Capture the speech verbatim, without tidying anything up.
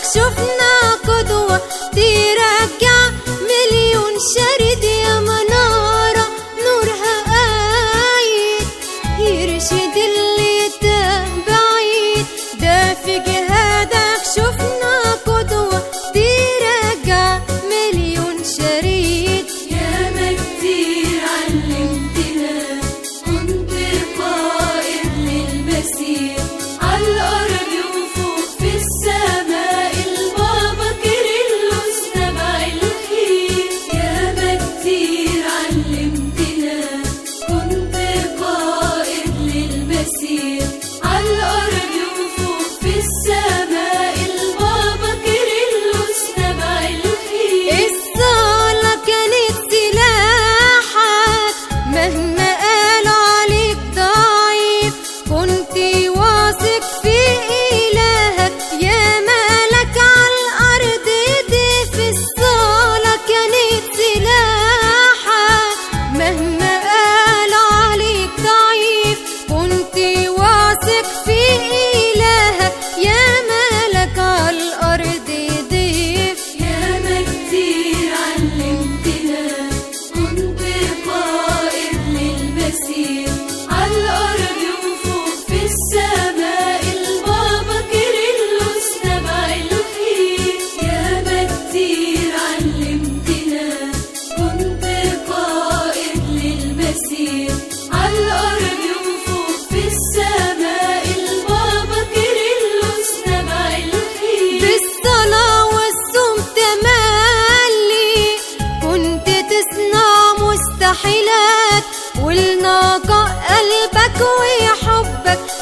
شفنا قدوة ترجع مليون شريد يا منارة نورها قايد يرشد اللي تاه بعيد. ده في جهادك شفنا قدوة ترجع مليون شريد. ياما كتير علمتنا كنت قائد للمسير عالأرض وفوق في السماء البابا كيرلس نبع الخير. ياما كتير علمتنا كنت قائد للمسير عالأرض وفوق في السماء البابا كيرلس نبع الخير. الصلاة كانت سلاحك مهما قالوا عليك ضعيف كنت واثق في إلهك يا مالك عالأرض ضيف. الصلاة كانت سلاحك مهما قالوا عليك ضعيف كنت واثق في إلهك يا مالك عالأرض ضيف. ياما كتير علمتنا كنت قائد للمسير عالأرض وفوق في السماء البابا كيرلس نبع الخير. ياما كتير علمتنا كنت قائد للمسير عالأرض وفوق في السماء البابا كيرلس نبع الخير. بالصلاة والصوم تملي كنت تصنع مستحيلات والنقاء قلبك وحبك